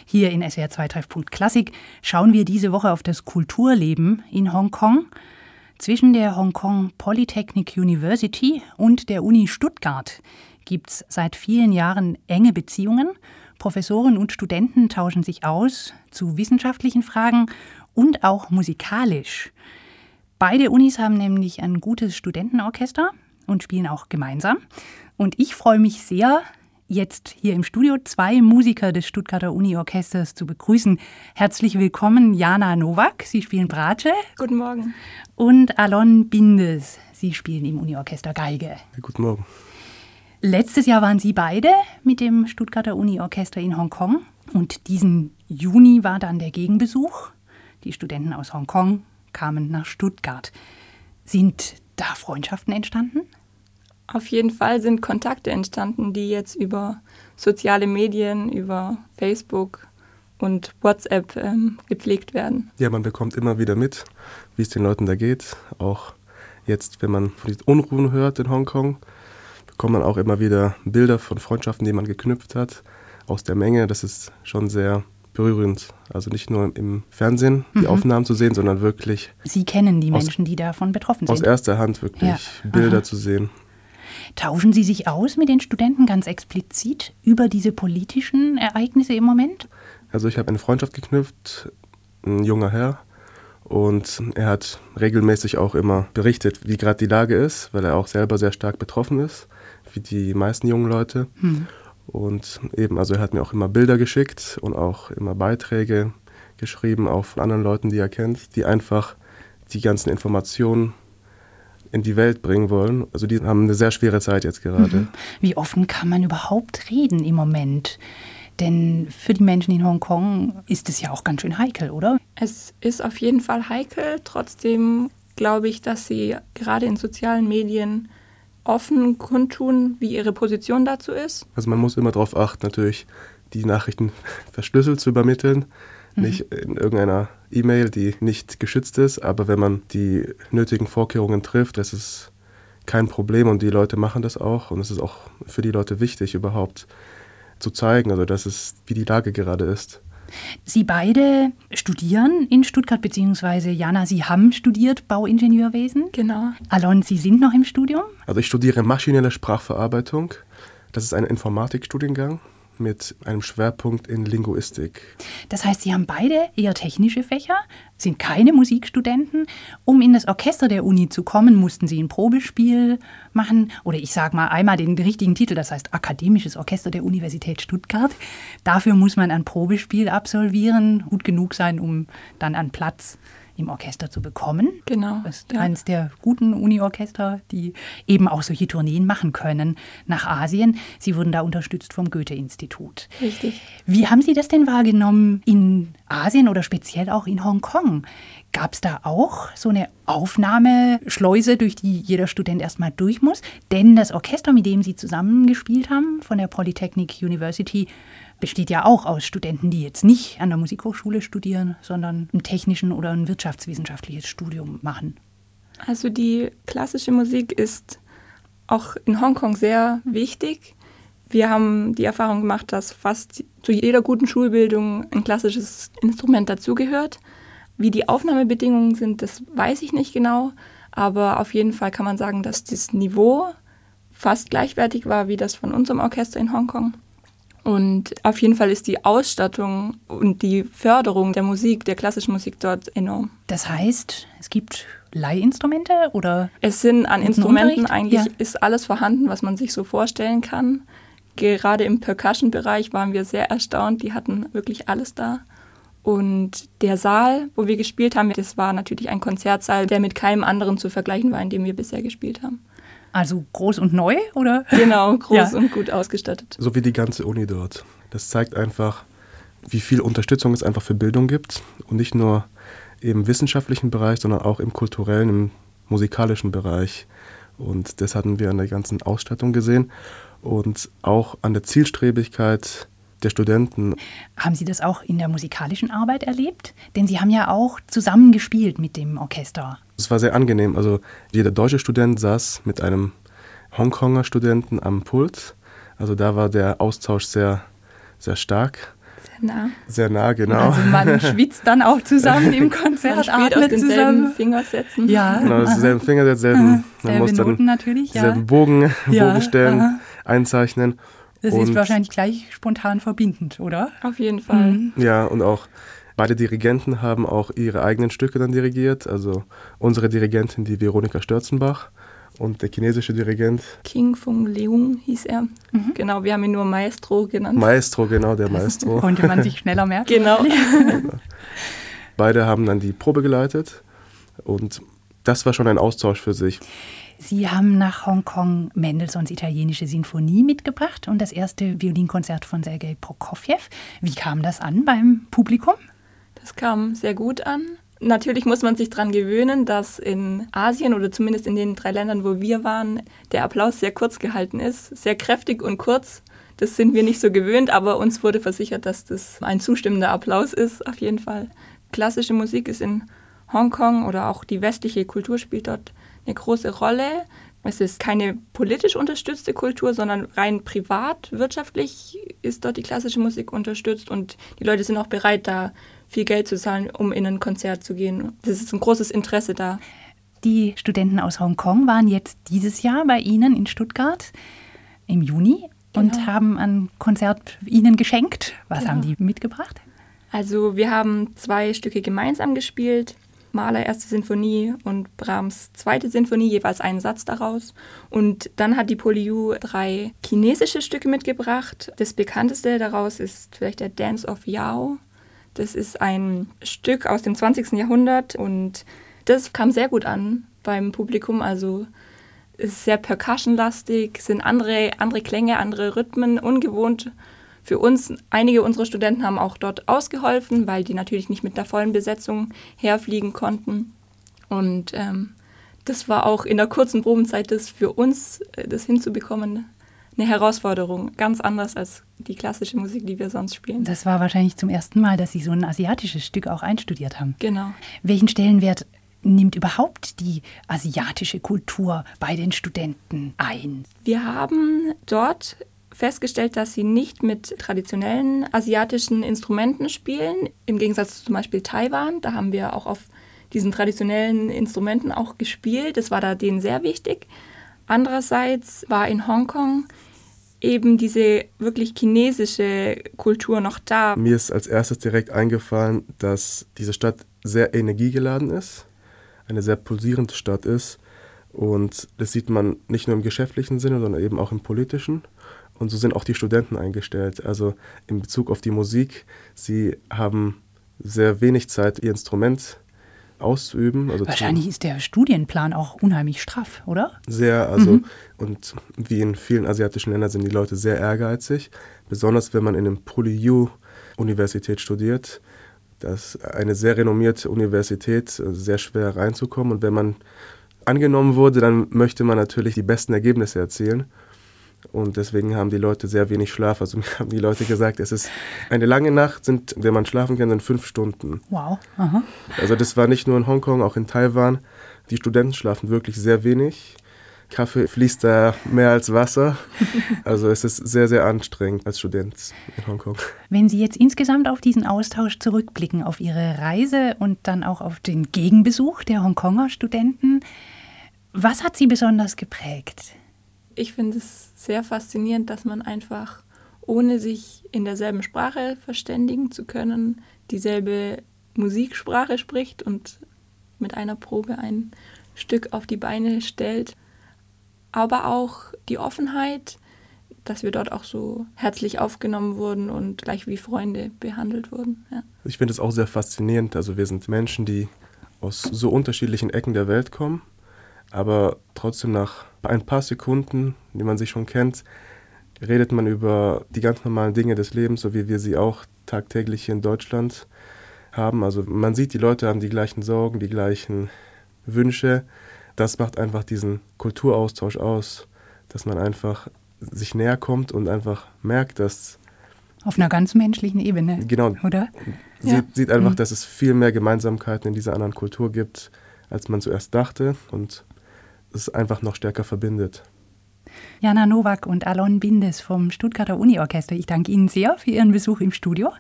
Hier in SWR 2 Treffpunkt Klassik schauen wir diese Woche auf das Kulturleben in Hongkong. Zwischen der Hong Kong Polytechnic University und der Uni Stuttgart gibt es seit vielen Jahren enge Beziehungen. Professoren und Studenten tauschen sich aus zu wissenschaftlichen Fragen und auch musikalisch. Beide Unis haben nämlich ein gutes Studentenorchester und spielen auch gemeinsam. Und ich freue mich sehr, jetzt hier im Studio 2 Musiker des Stuttgarter Uni-Orchesters zu begrüßen. Herzlich willkommen, Jana Nowak, Sie spielen Bratsche. Guten Morgen. Und Alon Bindes, Sie spielen im Uni-Orchester Geige. Ja, guten Morgen. Letztes Jahr waren Sie beide mit dem Stuttgarter Uni-Orchester in Hongkong. Und diesen Juni war dann der Gegenbesuch. Die Studenten aus Hongkong kamen nach Stuttgart. Sind da Freundschaften entstanden? Auf jeden Fall sind Kontakte entstanden, die jetzt über soziale Medien, über Facebook und WhatsApp gepflegt werden. Ja, man bekommt immer wieder mit, wie es den Leuten da geht. Auch jetzt, wenn man von diesen Unruhen hört in Hongkong, bekommt man auch immer wieder Bilder von Freundschaften, die man geknüpft hat, aus der Menge. Das ist schon sehr berührend. Also nicht nur im Fernsehen die Aufnahmen zu sehen, sondern wirklich... Sie kennen die Menschen, die davon betroffen sind. Aus erster Hand wirklich Bilder zu sehen. Tauschen Sie sich aus mit den Studenten ganz explizit über diese politischen Ereignisse im Moment? Also ich habe eine Freundschaft geknüpft, ein junger Herr, und er hat regelmäßig auch immer berichtet, wie gerade die Lage ist, weil er auch selber sehr stark betroffen ist, wie die meisten jungen Leute. Und eben, also er hat mir auch immer Bilder geschickt und auch immer Beiträge geschrieben, auch von anderen Leuten, die er kennt, die einfach die ganzen Informationen in die Welt bringen wollen. Also die haben eine sehr schwere Zeit jetzt gerade. Wie offen kann man überhaupt reden im Moment? Denn für die Menschen in Hongkong ist es ja auch ganz schön heikel, oder? Es ist auf jeden Fall heikel. Trotzdem glaube ich, dass sie gerade in sozialen Medien offen kundtun, wie ihre Position dazu ist. Also man muss immer darauf achten, natürlich die Nachrichten verschlüsselt zu übermitteln. Nicht in irgendeiner E-Mail, die nicht geschützt ist, aber wenn man die nötigen Vorkehrungen trifft, das ist kein Problem und die Leute machen das auch und es ist auch für die Leute wichtig, überhaupt zu zeigen, also das ist, wie die Lage gerade ist. Sie beide studieren in Stuttgart, beziehungsweise Jana, Sie haben studiert Bauingenieurwesen. Genau. Alon, Sie sind noch im Studium? Also ich studiere maschinelle Sprachverarbeitung. Das ist ein Informatikstudiengang mit einem Schwerpunkt in Linguistik. Das heißt, Sie haben beide eher technische Fächer, sind keine Musikstudenten. Um in das Orchester der Uni zu kommen, mussten Sie ein Probespiel machen. Oder ich sage mal einmal den richtigen Titel, das heißt Akademisches Orchester der Universität Stuttgart. Dafür muss man ein Probespiel absolvieren, gut genug sein, um dann einen Platz im Orchester zu bekommen. Genau. Das ist eines der guten Uni-Orchester, die eben auch solche Tourneen machen können nach Asien. Sie wurden da unterstützt vom Goethe-Institut. Richtig. Wie haben Sie das denn wahrgenommen in Asien oder speziell auch in Hongkong? Gab es da auch so eine Aufnahmeschleuse, durch die jeder Student erstmal durch muss? Denn das Orchester, mit dem Sie zusammengespielt haben, von der Polytechnic University, besteht ja auch aus Studenten, die jetzt nicht an der Musikhochschule studieren, sondern ein technischen oder ein wirtschaftswissenschaftliches Studium machen. Also die klassische Musik ist auch in Hongkong sehr wichtig. Wir haben die Erfahrung gemacht, dass fast zu jeder guten Schulbildung ein klassisches Instrument dazugehört. Wie die Aufnahmebedingungen sind, das weiß ich nicht genau. Aber auf jeden Fall kann man sagen, dass das Niveau fast gleichwertig war wie das von unserem Orchester in Hongkong. Und auf jeden Fall ist die Ausstattung und die Förderung der Musik, der klassischen Musik dort enorm. Das heißt, es gibt Leihinstrumente oder? Es sind an Instrumenten eigentlich ist alles vorhanden, was man sich so vorstellen kann. Gerade im Percussion-Bereich waren wir sehr erstaunt, die hatten wirklich alles da. Und der Saal, wo wir gespielt haben, das war natürlich ein Konzertsaal, der mit keinem anderen zu vergleichen war, in dem wir bisher gespielt haben. Also groß und neu, oder? Genau, groß und gut ausgestattet. So wie die ganze Uni dort. Das zeigt einfach, wie viel Unterstützung es einfach für Bildung gibt. Und nicht nur im wissenschaftlichen Bereich, sondern auch im kulturellen, im musikalischen Bereich. Und das hatten wir an der ganzen Ausstattung gesehen. Und auch an der Zielstrebigkeit der Studenten. Haben Sie das auch in der musikalischen Arbeit erlebt? Denn Sie haben ja auch zusammen gespielt mit dem Orchester. Es war sehr angenehm. Also jeder deutsche Student saß mit einem Hongkonger Studenten am Pult. Also da war der Austausch sehr, sehr stark. nah. Sehr nah, genau. Also man schwitzt dann auch zusammen im Konzert, Man spielt auf denselben Fingersätzen. Ja. Genau, selben Fingersätze, man muss dann Noten natürlich, ja. selben Bogenstellen einzeichnen. Das ist wahrscheinlich gleich spontan verbindend, oder? Auf jeden Fall. Ja, und auch beide Dirigenten haben auch ihre eigenen Stücke dann dirigiert. Also unsere Dirigentin, die Veronika Störzenbach, und der chinesische Dirigent King Fung Leung hieß er. Genau, wir haben ihn nur Maestro genannt. Maestro, genau, der Maestro. Konnte man sich schneller merken. Genau. Beide haben dann die Probe geleitet und das war schon ein Austausch für sich. Sie haben nach Hongkong Mendelssohns italienische Sinfonie mitgebracht und das erste Violinkonzert von Sergei Prokofjew. Wie kam das an beim Publikum? Das kam sehr gut an. Natürlich muss man sich daran gewöhnen, dass in Asien oder zumindest in den 3 Ländern, wo wir waren, der Applaus sehr kurz gehalten ist, sehr kräftig und kurz. Das sind wir nicht so gewöhnt, aber uns wurde versichert, dass das ein zustimmender Applaus ist, auf jeden Fall. Klassische Musik ist in Hongkong oder auch die westliche Kultur spielt dort eine große Rolle. Es ist keine politisch unterstützte Kultur, sondern rein privat, wirtschaftlich ist dort die klassische Musik unterstützt und die Leute sind auch bereit, da viel Geld zu zahlen, um in ein Konzert zu gehen. Das ist ein großes Interesse da. Die Studenten aus Hongkong waren jetzt dieses Jahr bei Ihnen in Stuttgart im Juni und haben ein Konzert Ihnen geschenkt. Was haben die mitgebracht? Also wir haben 2 Stücke gemeinsam gespielt. Mahler 1. Sinfonie und Brahms 2. Sinfonie, jeweils einen Satz daraus. Und dann hat die PolyU 3 chinesische Stücke mitgebracht. Das bekannteste daraus ist vielleicht der Dance of Yao. Das ist ein Stück aus dem 20. Jahrhundert und das kam sehr gut an beim Publikum. Also es ist sehr percussionlastig, sind andere Klänge, andere Rhythmen, ungewohnt für uns. Einige unserer Studenten haben auch dort ausgeholfen, weil die natürlich nicht mit der vollen Besetzung herfliegen konnten. Und das war auch in der kurzen Probenzeit das für uns, das hinzubekommen, eine Herausforderung. Ganz anders als die klassische Musik, die wir sonst spielen. Das war wahrscheinlich zum ersten Mal, dass Sie so ein asiatisches Stück auch einstudiert haben. Genau. Welchen Stellenwert nimmt überhaupt die asiatische Kultur bei den Studenten ein? Wir haben dort festgestellt, dass sie nicht mit traditionellen asiatischen Instrumenten spielen, im Gegensatz zu zum Beispiel Taiwan. Da haben wir auch auf diesen traditionellen Instrumenten auch gespielt. Das war da denen sehr wichtig. Andererseits war in Hongkong eben diese wirklich chinesische Kultur noch da. Mir ist als erstes direkt eingefallen, dass diese Stadt sehr energiegeladen ist, eine sehr pulsierende Stadt ist. Und das sieht man nicht nur im geschäftlichen Sinne, sondern eben auch im politischen. Und so sind auch die Studenten eingestellt. Also in Bezug auf die Musik, sie haben sehr wenig Zeit, ihr Instrument auszuüben. Also wahrscheinlich ist der Studienplan auch unheimlich straff, oder? Sehr, also und wie in vielen asiatischen Ländern sind die Leute sehr ehrgeizig. Besonders wenn man in einer PolyU-Universität studiert. Das ist eine sehr renommierte Universität, sehr schwer reinzukommen. Und wenn man angenommen wurde, dann möchte man natürlich die besten Ergebnisse erzielen. Und deswegen haben die Leute sehr wenig Schlaf. Also mir haben die Leute gesagt, es ist eine lange Nacht, wenn man schlafen kann, dann 5 Stunden. Wow. Aha. Also das war nicht nur in Hongkong, auch in Taiwan. Die Studenten schlafen wirklich sehr wenig. Kaffee fließt da mehr als Wasser. Also es ist sehr, sehr anstrengend als Student in Hongkong. Wenn Sie jetzt insgesamt auf diesen Austausch zurückblicken, auf Ihre Reise und dann auch auf den Gegenbesuch der Hongkonger Studenten, was hat Sie besonders geprägt? Ich finde es sehr faszinierend, dass man einfach, ohne sich in derselben Sprache verständigen zu können, dieselbe Musiksprache spricht und mit einer Probe ein Stück auf die Beine stellt. Aber auch die Offenheit, dass wir dort auch so herzlich aufgenommen wurden und gleich wie Freunde behandelt wurden. Ja. Ich finde es auch sehr faszinierend. Also wir sind Menschen, die aus so unterschiedlichen Ecken der Welt kommen, aber trotzdem nach ein paar Sekunden, die man sich schon kennt, redet man über die ganz normalen Dinge des Lebens, so wie wir sie auch tagtäglich hier in Deutschland haben. Also man sieht, die Leute haben die gleichen Sorgen, die gleichen Wünsche. Das macht einfach diesen Kulturaustausch aus, dass man einfach sich näher kommt und einfach merkt, dass... Auf einer ganz menschlichen Ebene, genau, oder? Sieht einfach, dass es viel mehr Gemeinsamkeiten in dieser anderen Kultur gibt, als man zuerst dachte und es einfach noch stärker verbindet. Jana Nowak und Alon Bindes vom Stuttgarter Uni-Orchester, ich danke Ihnen sehr für Ihren Besuch im Studio.